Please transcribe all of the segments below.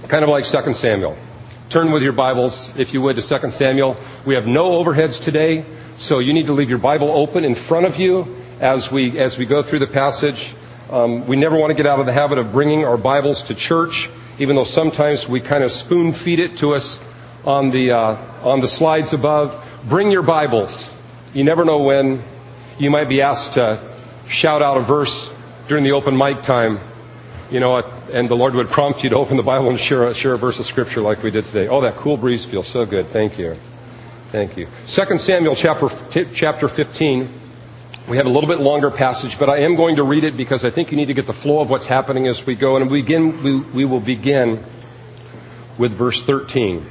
kind of like 2 Samuel. Turn with your Bibles, if you would, to 2 Samuel. We have no overheads today, so you need to leave your Bible open in front of you as we go through the passage. We never want to get out of the habit of bringing our Bibles to church, even though sometimes we kind of spoon feed it to us on the slides above. Bring your Bibles. You never know when you might be asked to shout out a verse during the open mic time, and the Lord would prompt you to open the Bible and share a verse of Scripture like we did today. Oh, that cool breeze feels so good. Thank you. 2 Samuel chapter 15. We have a little bit longer passage, but I am going to read it because I think you need to get the flow of what's happening as we go. And we will begin with verse 13.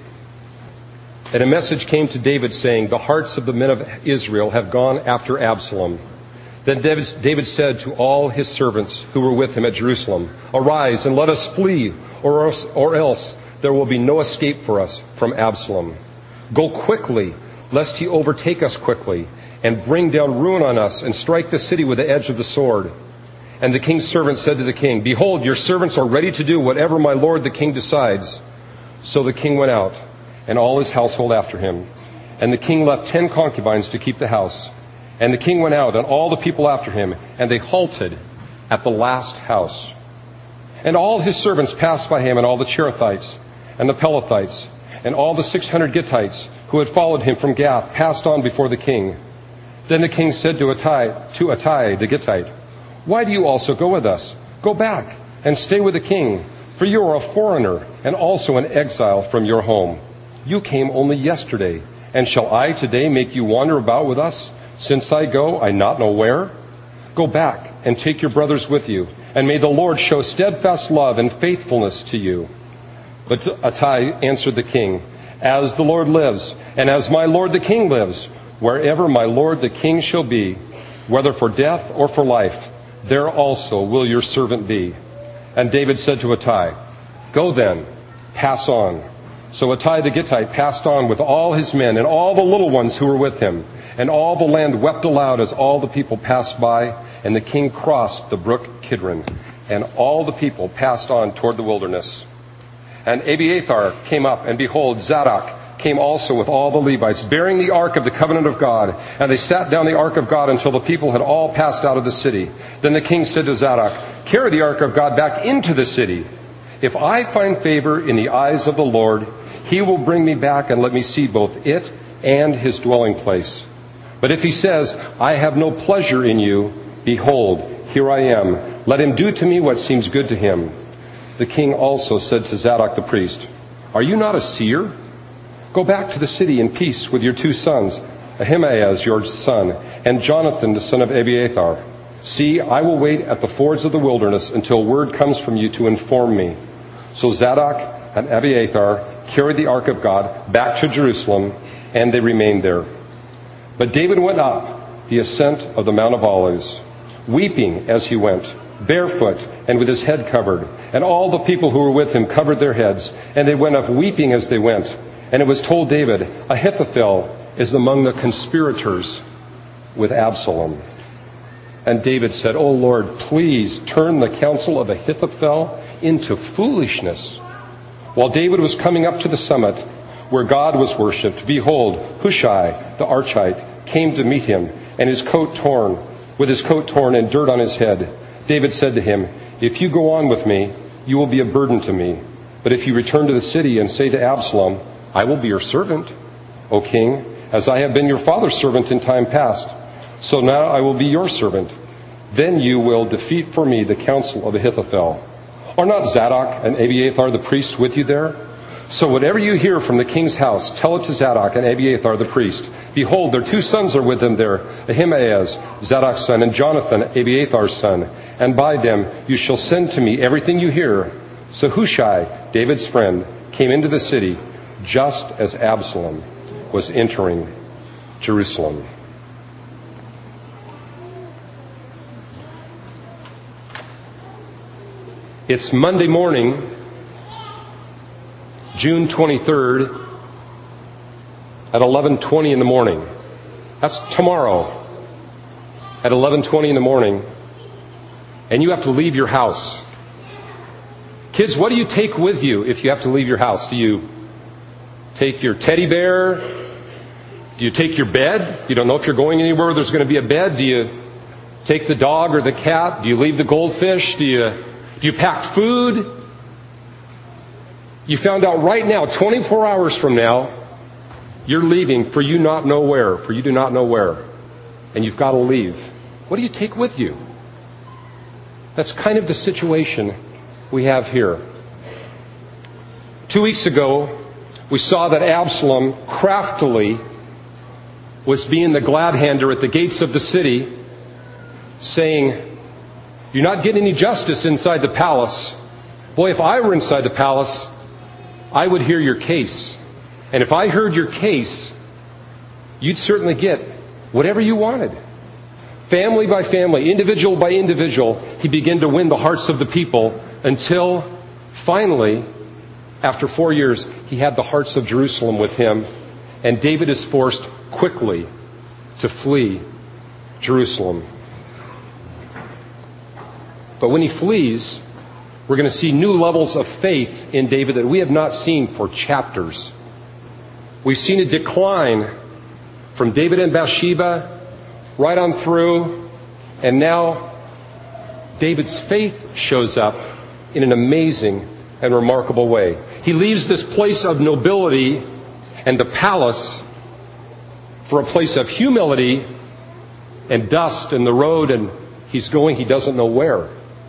And a message came to David saying, "The hearts of the men of Israel have gone after Absalom." Then David said to all his servants who were with him at Jerusalem, "Arise and let us flee, or else there will be no escape for us from Absalom. Go quickly, lest he overtake us quickly, and bring down ruin on us, and strike the city with the edge of the sword." And the king's servant said to the king, "Behold, your servants are ready to do whatever my lord the king decides." So the king went out, and all his household after him. And the king left 10 concubines to keep the house. And the king went out, and all the people after him, and they halted at the last house. And all his servants passed by him, and all the Cherethites, and the Pelethites, and all the 600 Gittites who had followed him from Gath passed on before the king. Then the king said to Ittai the Gittite, "Why do you also go with us? Go back and stay with the king, for you are a foreigner and also an exile from your home. You came only yesterday, and shall I today make you wander about with us? Since I go, I not know where? Go back and take your brothers with you, and may the Lord show steadfast love and faithfulness to you." But Ittai answered the king, "As the Lord lives, and as my lord the king lives, wherever my lord the king shall be, whether for death or for life, there also will your servant be." And David said to Ittai, "Go then, pass on." So Ittai the Gittite passed on with all his men and all the little ones who were with him. And all the land wept aloud as all the people passed by. And the king crossed the brook Kidron. And all the people passed on toward the wilderness. And Abiathar came up, and behold, Zadok came also with all the Levites, bearing the ark of the covenant of God. And they sat down the ark of God until the people had all passed out of the city. Then the king said to Zadok, "Carry the ark of God back into the city. If I find favor in the eyes of the Lord, he will bring me back and let me see both it and his dwelling place. But if he says, 'I have no pleasure in you,' behold, here I am. Let him do to me what seems good to him." The king also said to Zadok the priest, "Are you not a seer? Go back to the city in peace with your 2 sons, Ahimaaz your son, and Jonathan the son of Abiathar. See, I will wait at the fords of the wilderness until word comes from you to inform me." So Zadok and Abiathar carried the ark of God back to Jerusalem, and they remained there. But David went up the ascent of the Mount of Olives, weeping as he went, barefoot and with his head covered. And all the people who were with him covered their heads, and they went up weeping as they went. And it was told David, "Ahithophel is among the conspirators with Absalom." And David said, "O Lord, please turn the counsel of Ahithophel into foolishness." While David was coming up to the summit where God was worshipped, behold, Hushai the Archite came to meet him, and with his coat torn and dirt on his head. David said to him, "If you go on with me, you will be a burden to me. But if you return to the city and say to Absalom, 'I will be your servant, O king, as I have been your father's servant in time past, so now I will be your servant,' then you will defeat for me the counsel of Ahithophel. Are not Zadok and Abiathar the priests with you there? So whatever you hear from the king's house, tell it to Zadok and Abiathar the priest. Behold, their 2 sons are with them there, Ahimaaz, Zadok's son, and Jonathan, Abiathar's son. And by them you shall send to me everything you hear." So Hushai, David's friend, came into the city just as Absalom was entering Jerusalem. It's Monday morning, June 23rd at 11:20 in the morning. That's tomorrow at 11:20 in the morning. And you have to leave your house. Kids, what do you take with you if you have to leave your house? Do you take your teddy bear? Do you take your bed? You don't know if you're going anywhere there's going to be a bed. Do you take the dog or the cat? Do you leave the goldfish? Do you pack food? You found out right now, 24 hours from now, you're leaving for you do not know where. And you've got to leave. What do you take with you? That's kind of the situation we have here. 2 weeks ago, we saw that Absalom craftily was being the glad-hander at the gates of the city, saying, "You're not getting any justice inside the palace. Boy, if I were inside the palace, I would hear your case. And if I heard your case, you'd certainly get whatever you wanted." Family by family, individual by individual, he began to win the hearts of the people until finally, after 4 years, he had the hearts of Jerusalem with him. And David is forced quickly to flee Jerusalem. But when he flees, we're going to see new levels of faith in David that we have not seen for chapters. We've seen a decline from David and Bathsheba right on through, and now David's faith shows up in an amazing and remarkable way. He leaves this place of nobility and the palace for a place of humility and dust and the road, and he's going he doesn't know where.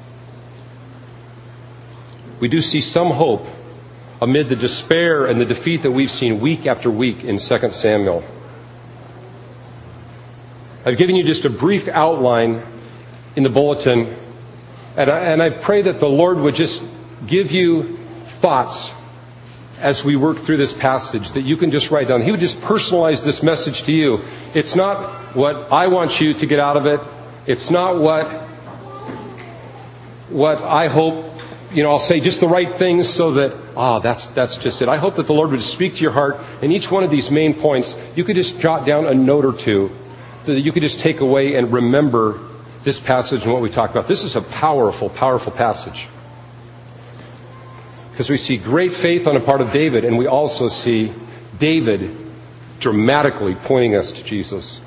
We do see some hope amid the despair and the defeat that we've seen week after week in 2 Samuel. I've given you just a brief outline in the bulletin, and I pray that the Lord would just give you thoughts as we work through this passage that you can just write down. He would just personalize this message to you. It's not what I want you to get out of it. It's not what I hope, I'll say just the right things so that, that's just it. I hope that the Lord would speak to your heart, and each one of these main points, you could just jot down a note or two that you could just take away and remember this passage and what we talked about. This is a powerful, powerful passage. Because we see great faith on the part of David, and we also see David dramatically pointing us to Jesus.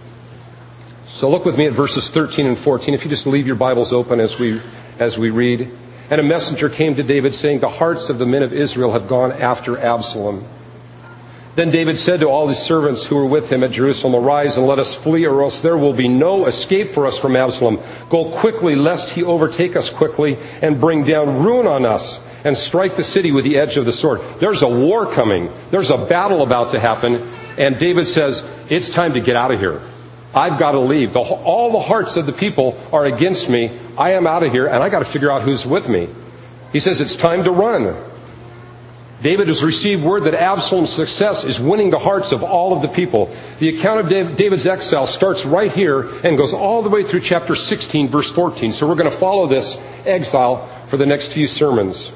So look with me at verses 13 and 14. If you just leave your Bibles open as we read. "And a messenger came to David, saying, 'The hearts of the men of Israel have gone after Absalom.' Then David said to all his servants who were with him at Jerusalem, 'Arise and let us flee, or else there will be no escape for us from Absalom. Go quickly, lest he overtake us quickly and bring down ruin on us and strike the city with the edge of the sword.'" There's a war coming. There's a battle about to happen. And David says, it's time to get out of here. I've got to leave. All the hearts of the people are against me. I am out of here, and I got to figure out who's with me. He says it's time to run. David has received word that Absalom's success is winning the hearts of all of the people. The account of David's exile starts right here and goes all the way through chapter 16, verse 14. So we're going to follow this exile for the next few sermons.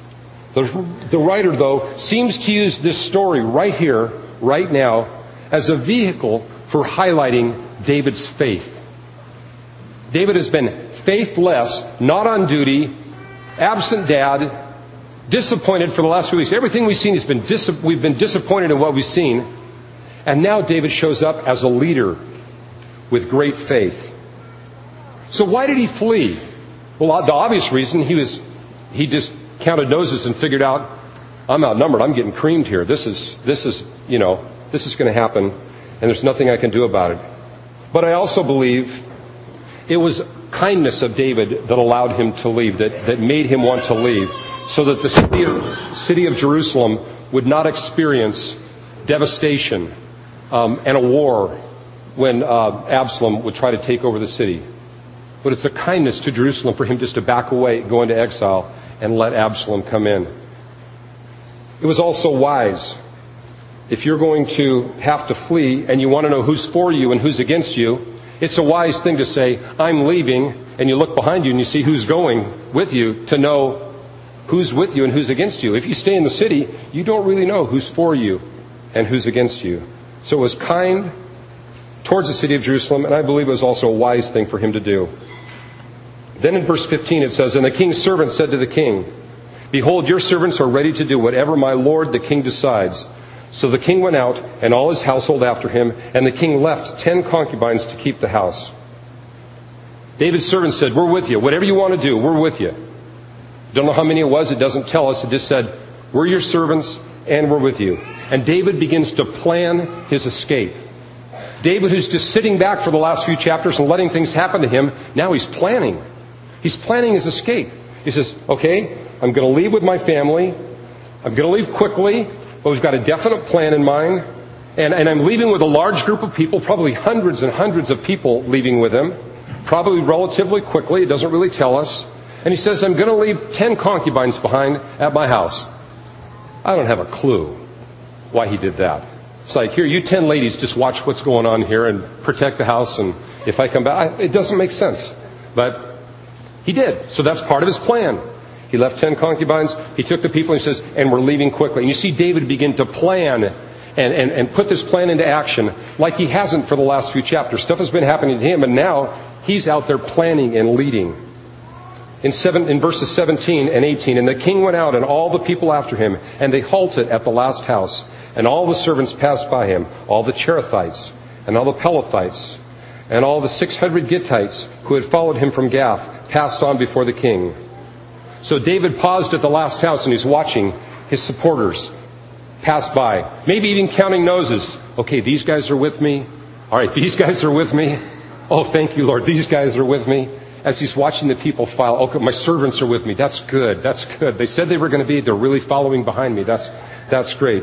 The writer, though, seems to use this story right here, right now, as a vehicle for highlighting David's faith. David has been faithless, not on duty, absent dad, disappointed for the last few weeks. Everything we've seen we've been disappointed in what we've seen. And now David shows up as a leader with great faith. So why did he flee? Well, the obvious reason, he just counted noses and figured out, I'm outnumbered. I'm getting creamed here. This is going to happen, and there's nothing I can do about it. But I also believe it was kindness of David that allowed him to leave, that made him want to leave, so that the city of Jerusalem would not experience devastation and a war when Absalom would try to take over the city. But it's a kindness to Jerusalem for him just to back away, go into exile, and let Absalom come in. It was also wise. If you're going to have to flee and you want to know who's for you and who's against you, it's a wise thing to say, I'm leaving, and you look behind you and you see who's going with you to know who's with you and who's against you. If you stay in the city, you don't really know who's for you and who's against you. So it was kind towards the city of Jerusalem, and I believe it was also a wise thing for him to do. Then in verse 15 it says, "And the king's servant said to the king, Behold, your servants are ready to do whatever my lord the king decides. So the king went out, and all his household after him, and the king left 10 concubines to keep the house. David's servants said, we're with you. Whatever you want to do, we're with you. Don't know how many it was. It doesn't tell us. It just said, we're your servants, and we're with you. And David begins to plan his escape. David, who's just sitting back for the last few chapters and letting things happen to him, now he's planning. He's planning his escape. He says, okay, I'm going to leave with my family. I'm going to leave quickly, but we've got a definite plan in mind. And I'm leaving with a large group of people, probably hundreds and hundreds of people leaving with him, probably relatively quickly. It doesn't really tell us. And he says, I'm going to leave 10 concubines behind at my house. I don't have a clue why he did that. It's like, here, you 10 ladies, just watch what's going on here and protect the house. And if I come back, it doesn't make sense. But he did. So that's part of his plan. He left 10 concubines. He took the people and he says, and we're leaving quickly. And you see David begin to plan and put this plan into action like he hasn't for the last few chapters. Stuff has been happening to him, and now he's out there planning and leading. In verses 17 and 18, and the king went out and all the people after him, and they halted at the last house. And all the servants passed by him, all the Cherethites, and all the Pelethites, and all the 600 Gittites who had followed him from Gath, passed on before the king. So David paused at the last house, and he's watching his supporters pass by, maybe even counting noses. Okay, these guys are with me. All right, these guys are with me. Oh, thank you, Lord, these guys are with me. As he's watching the people file, okay, my servants are with me. That's good. That's good. They said they were going to be. They're really following behind me. That's great.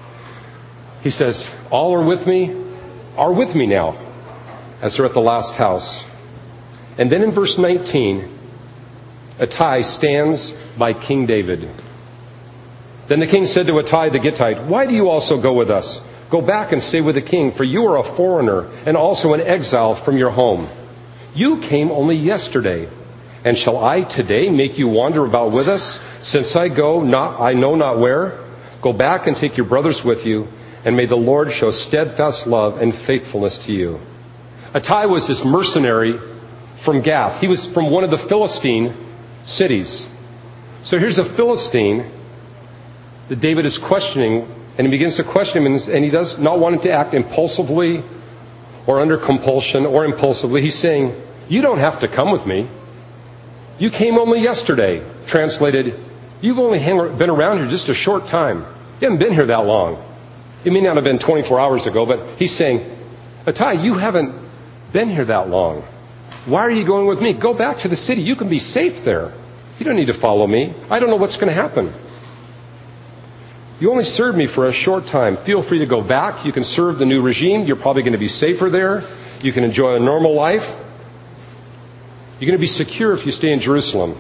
He says, all are with me now, as they're at the last house. And then in verse 19, Ittai stands by King David. Then the king said to Ittai the Gittite, why do you also go with us? Go back and stay with the king, for you are a foreigner and also an exile from your home. You came only yesterday, and shall I today make you wander about with us, since I know not where? Go back and take your brothers with you, and may the Lord show steadfast love and faithfulness to you. Ittai was this mercenary from Gath. He was from one of the Philistine cities. So here's a Philistine that David is questioning, and he begins to question him, and he does not want him to act impulsively or under compulsion or impulsively. He's saying, you don't have to come with me. You came only yesterday. Translated, you've only been around here just a short time. You haven't been here that long. It may not have been 24 hours ago, but he's saying, Ittai, you haven't been here that long. Why are you going with me? Go back to the city. You can be safe there. You don't need to follow me. I don't know what's going to happen. You only served me for a short time. Feel free to go back. You can serve the new regime. You're probably going to be safer there. You can enjoy a normal life. You're going to be secure if you stay in Jerusalem.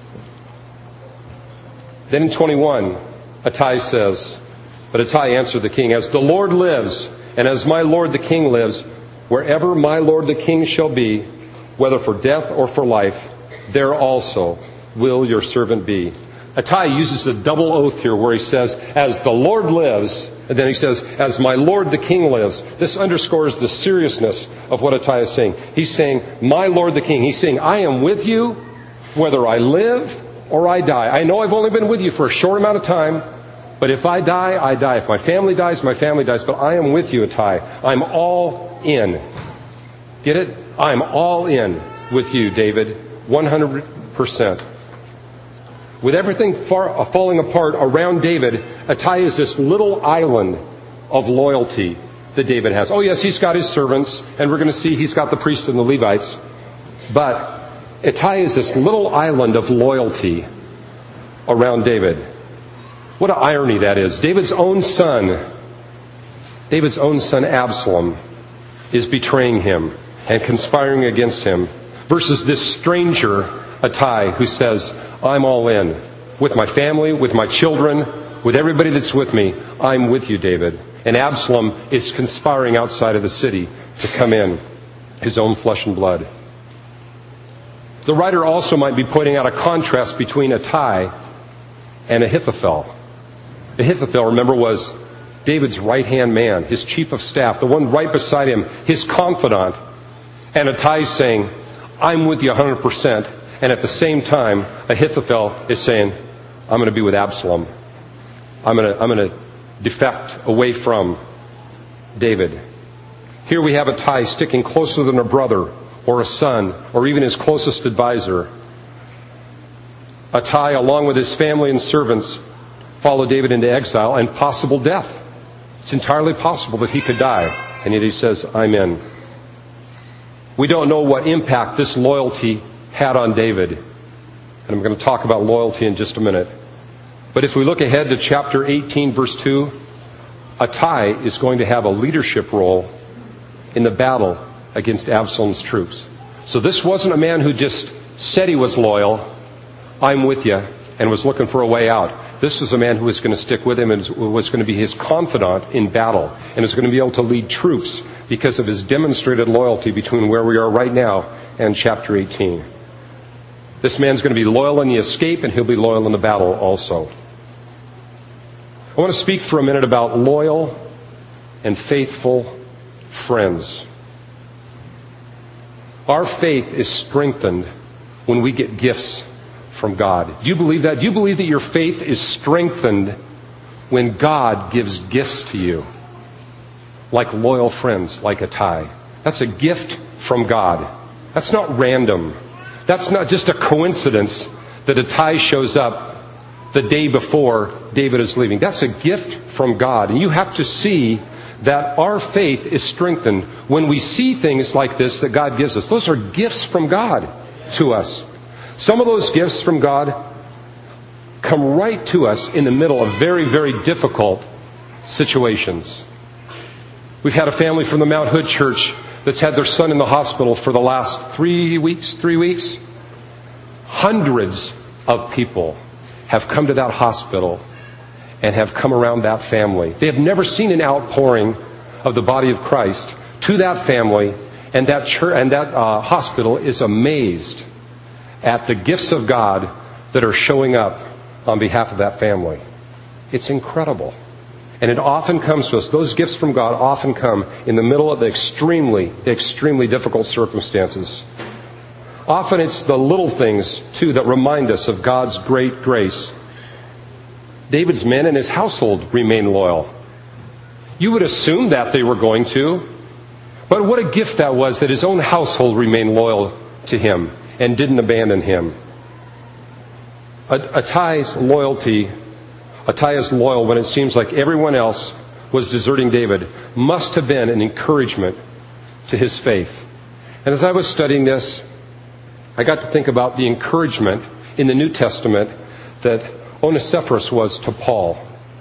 Then in 21, Ittai says, but Ittai answered the king, as the Lord lives, and as my lord the king lives, wherever my lord the king shall be, whether for death or for life, there also will your servant be. Ittai uses a double oath here where he says, as the Lord lives, and then he says, as my lord the king lives. This underscores the seriousness of what Ittai is saying. He's saying, my lord the king. He's saying, I am with you whether I live or I die. I know I've only been with you for a short amount of time, but if I die, I die. If my family dies, my family dies. But I am with you, Ittai. I'm all in. Get it? I'm all in with you, David. 100%. With everything falling apart around David, Ittai is this little island of loyalty that David has. Oh yes, he's got his servants, and we're going to see he's got the priests and the Levites. But Ittai is this little island of loyalty around David. What an irony that is. David's own son Absalom, is betraying him and conspiring against him, versus this stranger Ittai who says, I'm all in. With my family, with my children, with everybody that's with me, I'm with you, David. And Absalom is conspiring outside of the city to come in, his own flesh and blood. The writer also might be pointing out a contrast between Ittai and Ahithophel. Ahithophel, remember, was David's right-hand man, his chief of staff, the one right beside him, his confidant. And Ittai's saying, I'm with you 100%. And at the same time, Ahithophel is saying, I'm going to be with Absalom. I'm going to defect away from David. Here we have Ittai sticking closer than a brother or a son or even his closest advisor. Ittai, along with his family and servants, followed David into exile and possible death. It's entirely possible that he could die. And yet he says, I'm in. We don't know what impact this loyalty had on David. And I'm going to talk about loyalty in just a minute. But if we look ahead to chapter 18, verse 2, Ittai is going to have a leadership role in the battle against Absalom's troops. So this wasn't a man who just said he was loyal, I'm with you, and was looking for a way out. This was a man who was going to stick with him and was going to be his confidant in battle and is going to be able to lead troops because of his demonstrated loyalty between where we are right now and chapter 18. This man's going to be loyal in the escape, and he'll be loyal in the battle also. I want to speak for a minute about loyal and faithful friends. Our faith is strengthened when we get gifts from God. Do you believe that? Do you believe that your faith is strengthened when God gives gifts to you? Like loyal friends, like Ittai. That's a gift from God. That's not random. That's not just a coincidence that Ittai shows up the day before David is leaving. That's a gift from God. And you have to see that our faith is strengthened when we see things like this that God gives us. Those are gifts from God to us. Some of those gifts from God come right to us in the middle of very, very difficult situations. We've had a family from the Mount Hood Church that's had their son in the hospital for the last 3 weeks. Hundreds of people have come to that hospital and have come around that family. They have never seen an outpouring of the body of Christ to that family, and that church and that hospital is amazed at the gifts of God that are showing up on behalf of that family. It's incredible. And it often comes to us, those gifts from God often come in the middle of the extremely difficult circumstances. Often it's the little things, too, that remind us of God's great grace. David's men and his household remain loyal. You would assume that they were going to. But what a gift that was that his own household remained loyal to him and didn't abandon him. Ittai is loyal when it seems like everyone else was deserting David. Must have been an encouragement to his faith. And as I was studying this, I got to think about the encouragement in the New Testament that Onesiphorus was to Paul.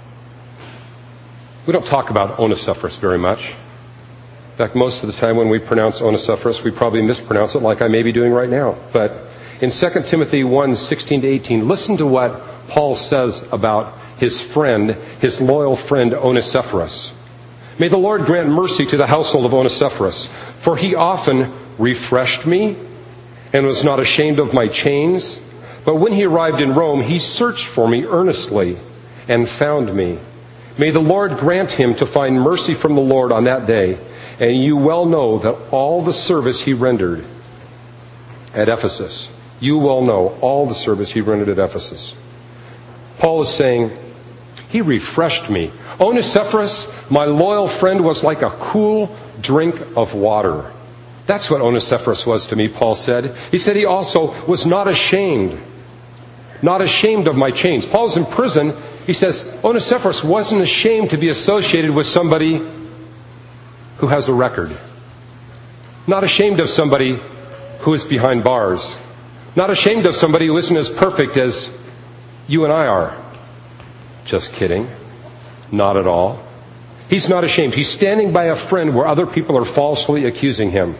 We don't talk about Onesiphorus very much. In fact, most of the time when we pronounce Onesiphorus, we probably mispronounce it like I may be doing right now. But in 2 Timothy 1:16-18, listen to what Paul says about his friend, his loyal friend Onesiphorus. May the Lord grant mercy to the household of Onesiphorus, for he often refreshed me and was not ashamed of my chains. But when he arrived in Rome, he searched for me earnestly and found me. May the Lord grant him to find mercy from the Lord on that day. And you well know that all the service he rendered at Ephesus. You well know all the service he rendered at Ephesus. Paul is saying, he refreshed me. Onesiphorus, my loyal friend, was like a cool drink of water. That's what Onesiphorus was to me, Paul said. He said he also was not ashamed of my chains. Paul's in prison. He says Onesiphorus wasn't ashamed to be associated with somebody who has a record. Not ashamed of somebody who is behind bars. Not ashamed of somebody who isn't as perfect as you and I are. Just kidding. Not at all. He's not ashamed. He's standing by a friend where other people are falsely accusing him.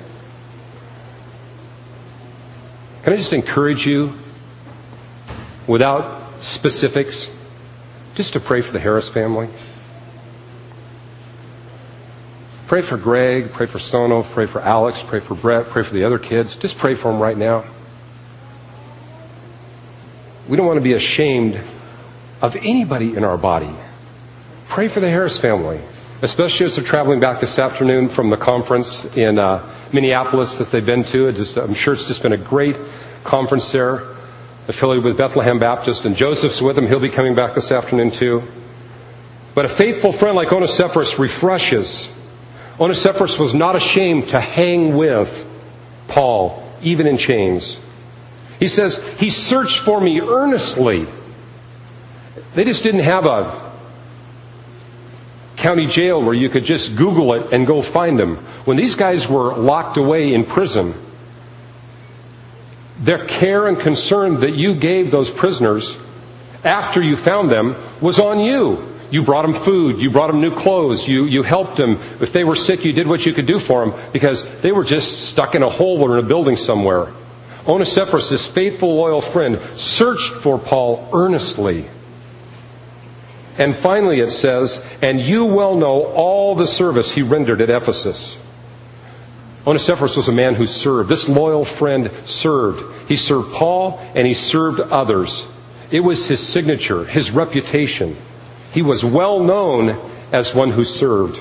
Can I just encourage you, without specifics, just to pray for the Harris family? Pray for Greg, pray for Sono, pray for Alex, pray for Brett, pray for the other kids. Just pray for them right now. We don't want to be ashamed of anybody in our body. Pray for the Harris family, especially as they're traveling back this afternoon from the conference in Minneapolis that they've been to. I'm sure it's just been a great conference there. affiliated with Bethlehem Baptist, and Joseph's with him. He'll be coming back this afternoon too. But a faithful friend like Onesiphorus refreshes. Onesiphorus was not ashamed to hang with Paul, even in chains. He says, he searched for me earnestly. They just didn't have a county jail where you could just Google it and go find him. When these guys were locked away in prison, their care and concern that you gave those prisoners after you found them was on you. You brought them food. You brought them new clothes. You helped them. If they were sick, you did what you could do for them because they were just stuck in a hole or in a building somewhere. Onesiphorus, this faithful, loyal friend, searched for Paul earnestly. And finally it says, and you well know all the service he rendered at Ephesus. Onesiphorus was a man who served. This loyal friend served. He served Paul and he served others. It was his signature, his reputation. He was well known as one who served.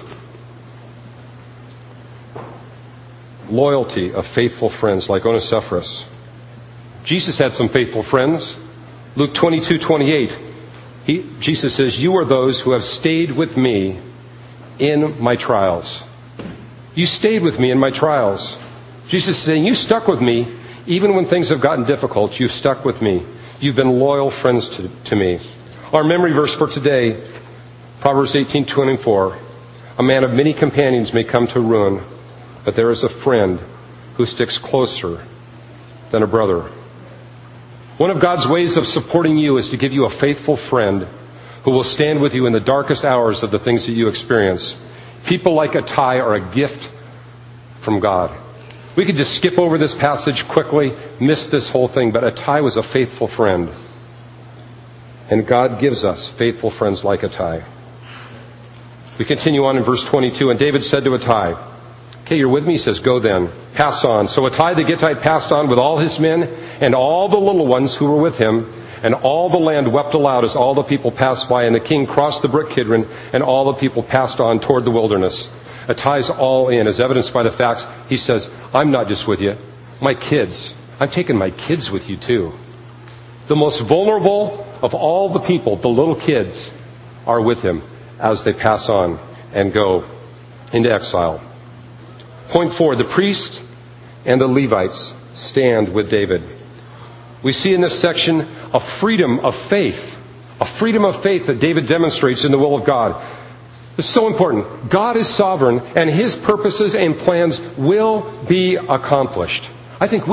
Loyalty of faithful friends like Onesiphorus. Jesus had some faithful friends. Luke 22:28. Jesus says, you are those who have stayed with me in my trials. You stayed with me in my trials. Jesus is saying, you stuck with me even when things have gotten difficult. You've stuck with me. You've been loyal friends to me. Our memory verse for today, Proverbs 18:24. A man of many companions may come to ruin, but there is a friend who sticks closer than a brother. One of God's ways of supporting you is to give you a faithful friend who will stand with you in the darkest hours of the things that you experience. People like Attai are a gift from God. We could just skip over this passage quickly, miss this whole thing, but Attai was a faithful friend. And God gives us faithful friends like Attai. We continue on in verse 22, and David said to Attai, okay, you're with me? He says, go then. Pass on. So Attai the Gittite passed on with all his men and all the little ones who were with him, and all the land wept aloud as all the people passed by, and the king crossed the brook Kidron, and all the people passed on toward the wilderness. Attai's all in, as evidenced by the fact he says, I'm not just with you, my kids. I'm taking my kids with you too. The most vulnerable of all the people, the little kids, are with him as they pass on and go into exile. Point 4, the priests and the Levites stand with David. We see in this section a freedom of faith that David demonstrates in the will of God. It's so important. God is sovereign and his purposes and plans will be accomplished. I think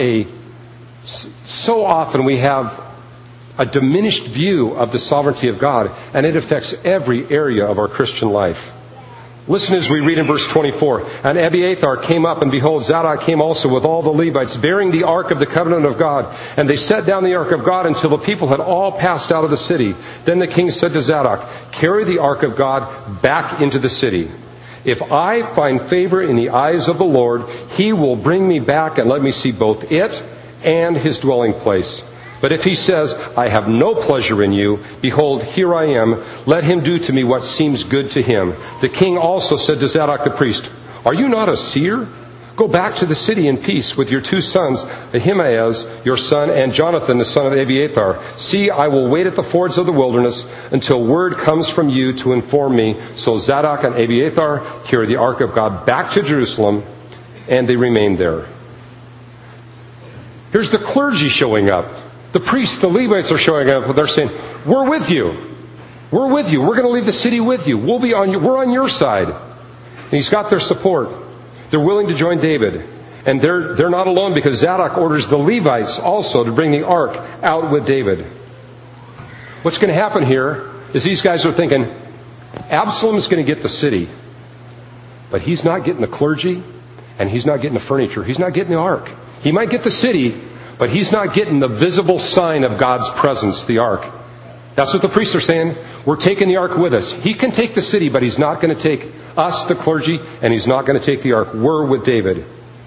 so often we have a diminished view of the sovereignty of God, and it affects every area of our Christian life. Listen as we read in verse 24. And Abiathar came up, and behold, Zadok came also with all the Levites, bearing the ark of the covenant of God. And they set down the ark of God until the people had all passed out of the city. Then the king said to Zadok, carry the ark of God back into the city. If I find favor in the eyes of the Lord, he will bring me back and let me see both it and his dwelling place. But if he says, I have no pleasure in you, behold, here I am, let him do to me what seems good to him. The king also said to Zadok the priest, are you not a seer? Go back to the city in peace with your two sons, Ahimaaz, your son, and Jonathan, the son of Abiathar. See, I will wait at the fords of the wilderness until word comes from you to inform me. So Zadok and Abiathar carried the ark of God back to Jerusalem, and they remained there. Here's the clergy showing up. The priests, the Levites are showing up. They're saying, we're with you. We're with you. We're going to leave the city with you. We're on your side. And he's got their support. They're willing to join David. And they're not alone because Zadok orders the Levites also to bring the ark out with David. What's going to happen here is these guys are thinking, Absalom is going to get the city. But he's not getting the clergy, and he's not getting the furniture. He's not getting the ark. He might get the city, but he's not getting the visible sign of God's presence, the ark. That's what the priests are saying. We're taking the ark with us. He can take the city, but he's not going to take us, the clergy, and he's not going to take the ark. We're with David.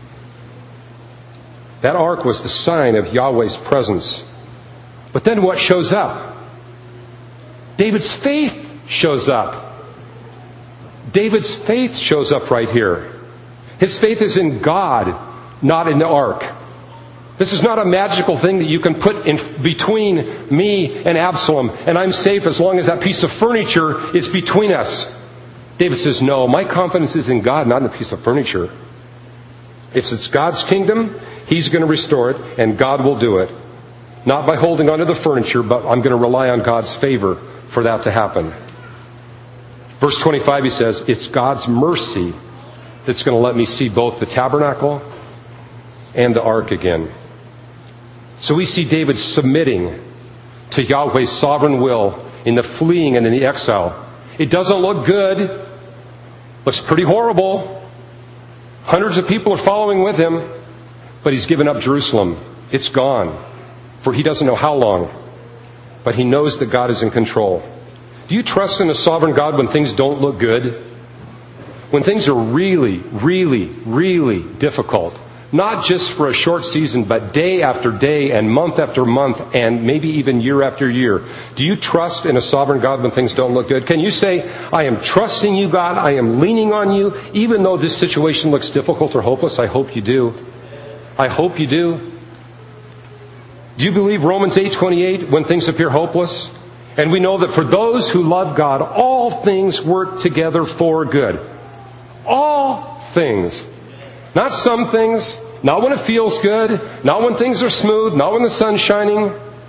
That ark was the sign of Yahweh's presence. But then what shows up? David's faith shows up. David's faith shows up right here. His faith is in God, not in the ark. This is not a magical thing that you can put in between me and Absalom, and I'm safe as long as that piece of furniture is between us. David says, no, my confidence is in God, not in a piece of furniture. If it's God's kingdom, He's going to restore it, and God will do it. Not by holding onto the furniture, but I'm going to rely on God's favor for that to happen. Verse 25, he says, it's God's mercy that's going to let me see both the tabernacle and the ark again. So we see David submitting to Yahweh's sovereign will in the fleeing and in the exile. It doesn't look good. Looks pretty horrible. Hundreds of people are following with him, but he's given up Jerusalem. It's gone. For he doesn't know how long, but he knows that God is in control. Do you trust in a sovereign God when things don't look good? When things are really, really, really difficult? Not just for a short season, but day after day and month after month and maybe even year after year. Do you trust in a sovereign God when things don't look good? Can you say, I am trusting you, God, I am leaning on you, even though this situation looks difficult or hopeless? I hope you do. I hope you do. Do you believe Romans 8:28 when things appear hopeless? And we know that for those who love God, all things work together for good. All things. Not some things, not when it feels good, not when things are smooth, not when the sun's shining.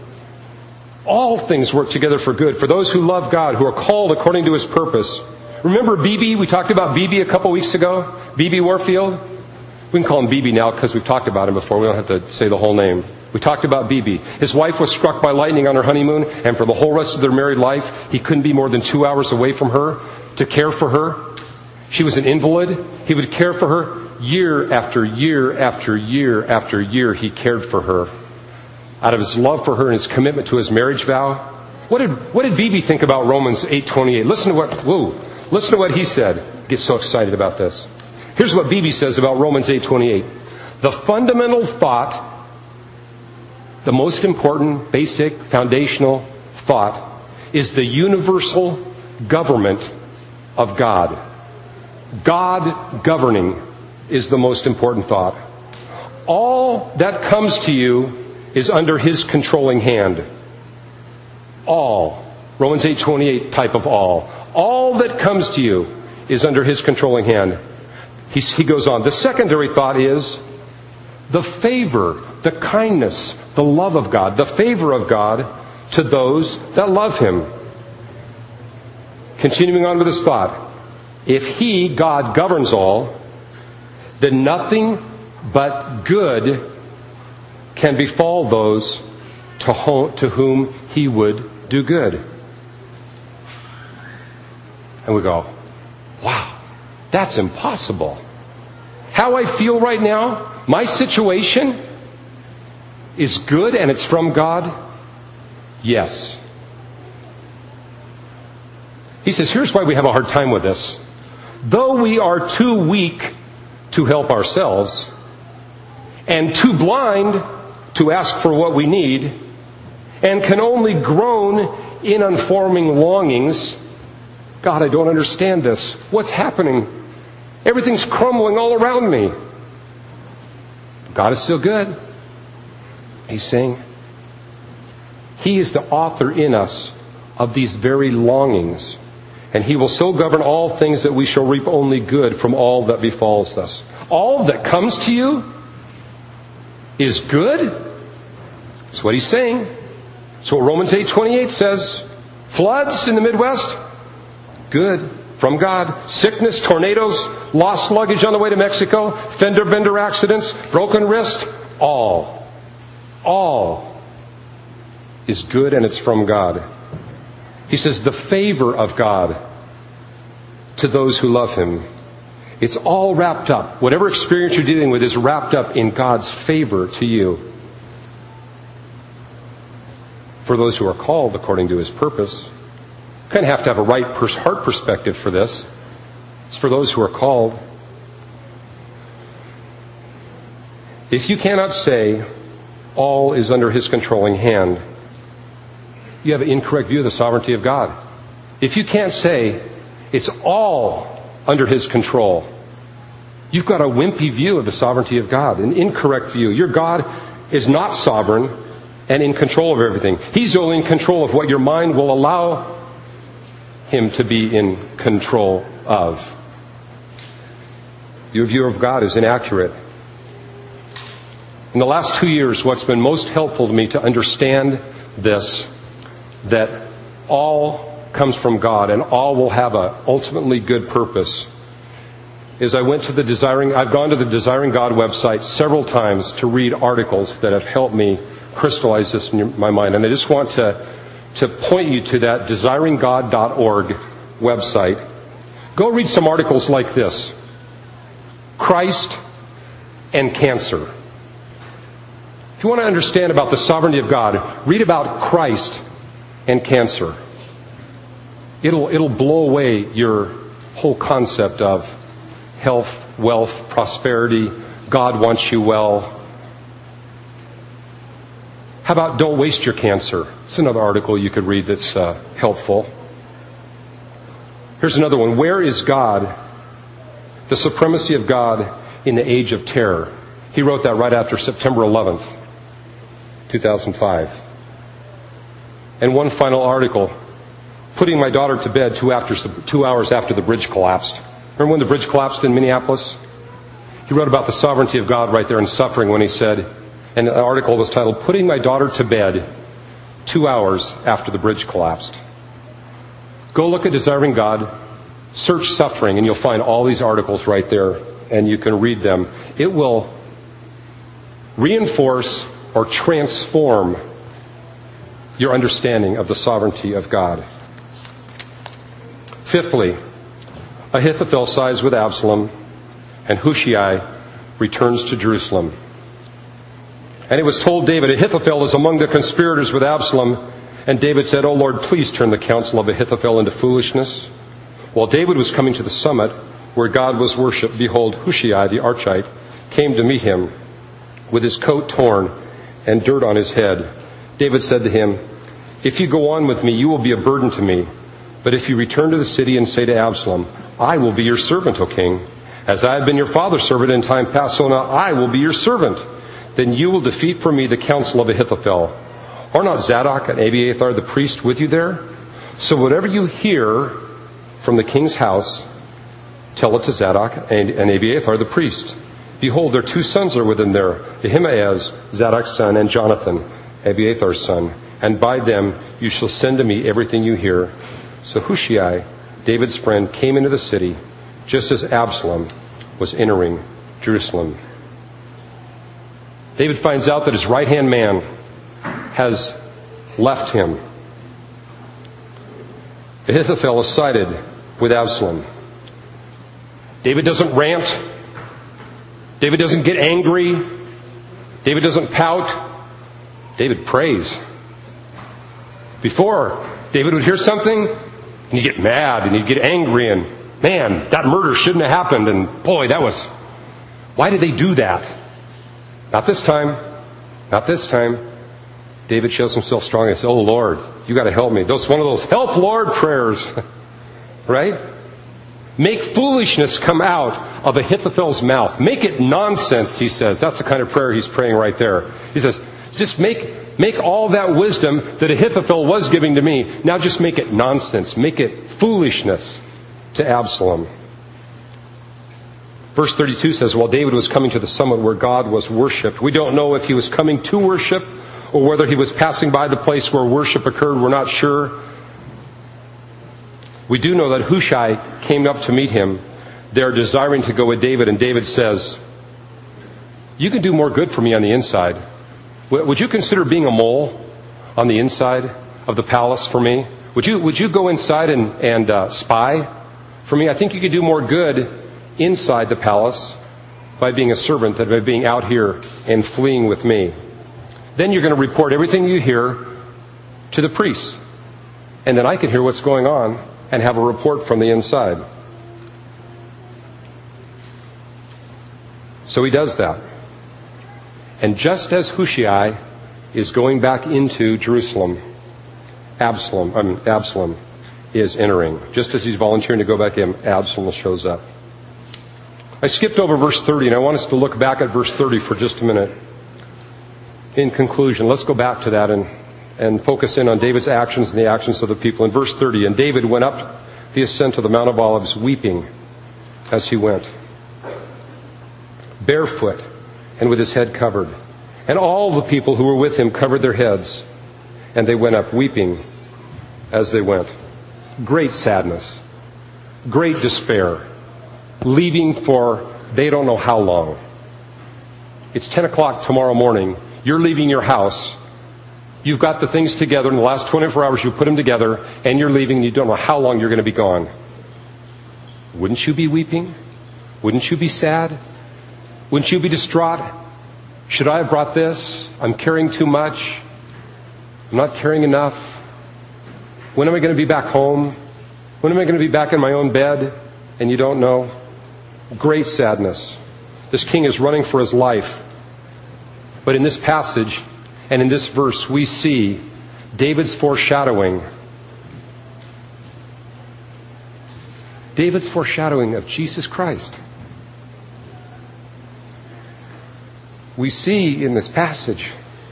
All things work together for good for those who love God, who are called according to His purpose. Remember Bibi? We talked about Bibi a couple weeks ago. Bibi Warfield. We can call him Bibi now because we've talked about him before. We don't have to say the whole name. We talked about Bibi. His wife was struck by lightning on her honeymoon, and for the whole rest of their married life, he couldn't be more than 2 hours away from her to care for her. She was an invalid. He would care for her. Year after year after year after year, he cared for her. Out of his love for her and his commitment to his marriage vow. What did Bibi think about Romans 8:28? Listen to what he said. I get so excited about this. Here's what Bibi says about Romans 8:28. The fundamental thought, the most important, basic, foundational thought, is the universal government of God. God governing is the most important thought. All that comes to you is under His controlling hand. All. Romans 8:28 type of all. All that comes to you is under His controlling hand. He goes on. The secondary thought is the favor, the kindness, the love of God, the favor of God to those that love Him. Continuing on with this thought. If He, God, governs all, then nothing but good can befall those to whom He would do good. And we go, wow, that's impossible. How I feel right now, my situation is good and it's from God? Yes. He says, here's why we have a hard time with this. Though we are too weak to help ourselves and too blind to ask for what we need and can only groan in unforming longings, God, I don't understand this. What's happening? Everything's crumbling all around me. God is still good. He's saying, He is the author in us of these very longings. And He will so govern all things that we shall reap only good from all that befalls us. All that comes to you is good. That's what He's saying. So Romans 8:28 says, floods in the Midwest, good from God. Sickness, tornadoes, lost luggage on the way to Mexico, fender bender accidents, broken wrist, all is good and it's from God. He says the favor of God to those who love Him. It's all wrapped up. Whatever experience you're dealing with is wrapped up in God's favor to you. For those who are called according to His purpose. You kind of have to have a right heart perspective for this. It's for those who are called. If you cannot say all is under His controlling hand, you have an incorrect view of the sovereignty of God. If you can't say it's all under His control, you've got a wimpy view of the sovereignty of God, an incorrect view. Your God is not sovereign and in control of everything. He's only in control of what your mind will allow him to be in control of. Your view of God is inaccurate. In the last 2 years, what's been most helpful to me to understand this, that all comes from God and all will have a ultimately good purpose, is I've gone to the Desiring God website several times to read articles that have helped me crystallize this in my mind. And I just want to point you to that desiringgod.org website. Go read some articles like this: Christ and cancer. If you want to understand about the sovereignty of God, read about Christ and cancer. It'll blow away your whole concept of health, wealth, prosperity. God wants you well. How about don't waste your cancer? It's another article you could read that's helpful. Here's another one. Where is God? The supremacy of God in the age of terror. He wrote that right after September 11th, 2005. And one final article. Putting my daughter to bed 2 hours after the bridge collapsed. Remember when the bridge collapsed in Minneapolis? He wrote about the sovereignty of God right there in suffering when he said, and the article was titled, Putting My Daughter to Bed 2 hours after the bridge collapsed. Go look at Desiring God, search suffering, and you'll find all these articles right there, and you can read them. It will reinforce or transform your understanding of the sovereignty of God. Fifthly, Ahithophel sides with Absalom, and Hushai returns to Jerusalem. And it was told David, Ahithophel is among the conspirators with Absalom. And David said, O Lord, please turn the counsel of Ahithophel into foolishness. While David was coming to the summit where God was worshipped, behold, Hushai the Archite came to meet him with his coat torn and dirt on his head. David said to him, If you go on with me, you will be a burden to me. But if you return to the city and say to Absalom, I will be your servant, O king. As I have been your father's servant in time past, so now I will be your servant. Then you will defeat for me the counsel of Ahithophel. Are not Zadok and Abiathar the priest with you there? So whatever you hear from the king's house, tell it to Zadok and Abiathar the priest. Behold, their 2 sons are within there, Ahimaaz, Zadok's son, and Jonathan, Abiathar's son. And by them you shall send to me everything you hear. So Hushai, David's friend, came into the city just as Absalom was entering Jerusalem. David finds out that his right-hand man has left him. Ahithophel is sided with Absalom. David doesn't rant. David doesn't get angry. David doesn't pout. David prays. Before, David would hear something, and he'd get mad, and he'd get angry, and man, that murder shouldn't have happened, and boy, why did they do that? Not this time. Not this time. David shows himself strong and says, Oh Lord, you got to help me. That's one of those help Lord prayers. Right? Make foolishness come out of Ahithophel's mouth. Make it nonsense, he says. That's the kind of prayer he's praying right there. He says, just make all that wisdom that Ahithophel was giving to me, now just make it nonsense. Make it foolishness to Absalom. Verse 32 says, while David was coming to the summit where God was worshipped, we don't know if he was coming to worship or whether he was passing by the place where worship occurred. We're not sure. We do know that Hushai came up to meet him there desiring to go with David, and David says, you can do more good for me on the inside. Would you consider being a mole on the inside of the palace for me? Would you go inside and spy for me? I think you could do more good inside the palace by being a servant than by being out here and fleeing with me. Then you're going to report everything you hear to the priests. And then I can hear what's going on and have a report from the inside. So he does that. And just as Hushai is going back into Jerusalem, Absalom is entering. Just as he's volunteering to go back in, Absalom shows up. I skipped over verse 30, and I want us to look back at verse 30 for just a minute. In conclusion, let's go back to that and focus in on David's actions and the actions of the people. In verse 30, and David went up the ascent of the Mount of Olives, weeping as he went, barefoot and with his head covered. And all the people who were with him covered their heads, and they went up weeping as they went. Great sadness, great despair, leaving for they don't know how long. It's 10 o'clock tomorrow morning. You're leaving your house. You've got the things together. In the last 24 hours, you put them together, and you're leaving, and you don't know how long you're going to be gone. Wouldn't you be weeping? Wouldn't you be sad? Wouldn't you be distraught? Should I have brought this? I'm carrying too much. I'm not carrying enough. When am I going to be back home? When am I going to be back in my own bed? And you don't know. Great sadness. This king is running for his life. But in this passage and in this verse, we see David's foreshadowing. David's foreshadowing of Jesus Christ. We see in this passage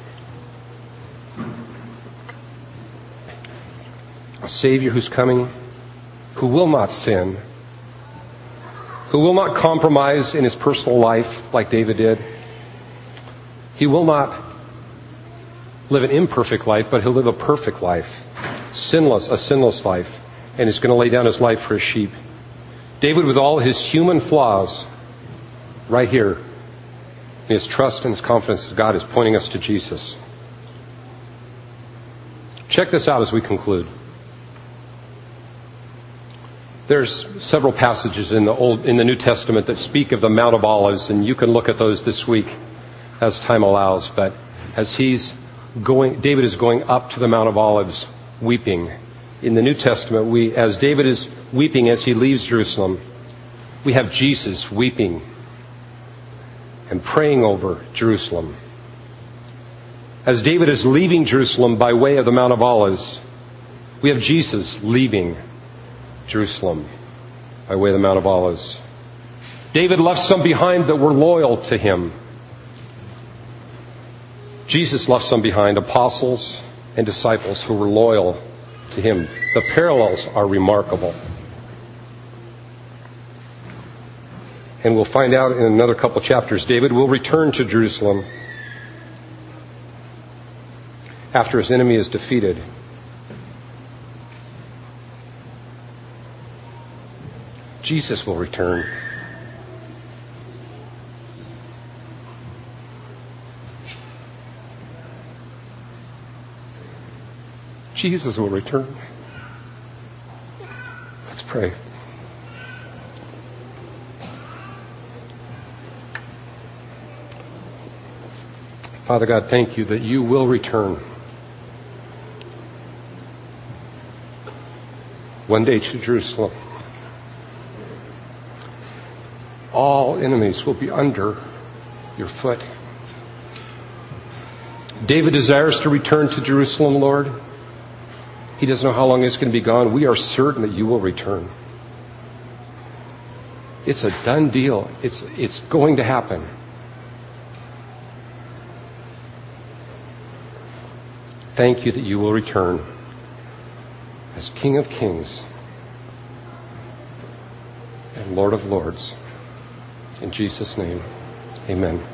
a Savior who's coming, who will not sin, who will not compromise in his personal life like David did. He will not live an imperfect life, but he'll live a perfect life, a sinless life, and he's going to lay down his life for his sheep. David, with all his human flaws, right here, his trust and his confidence in God is pointing us to Jesus. Check this out as we conclude. There's several passages in the New Testament that speak of the Mount of Olives, and you can look at those this week as time allows. But as David is going up to the Mount of Olives, weeping. In the New Testament, as David is weeping as he leaves Jerusalem, we have Jesus weeping and praying over Jerusalem. As David is leaving Jerusalem by way of the Mount of Olives, we have Jesus leaving Jerusalem by way of the Mount of Olives. David left some behind that were loyal to him. Jesus left some behind, apostles and disciples who were loyal to him. The parallels are remarkable. And we'll find out in another couple chapters, David will return to Jerusalem after his enemy is defeated. Jesus will return. Jesus will return. Let's pray. Father God, thank you that you will return one day to Jerusalem. All enemies will be under your foot. David desires to return to Jerusalem, Lord. He doesn't know how long it's going to be gone. We are certain that you will return. It's a done deal. It's going to happen. Thank you that you will return as King of Kings and Lord of Lords. In Jesus' name, amen.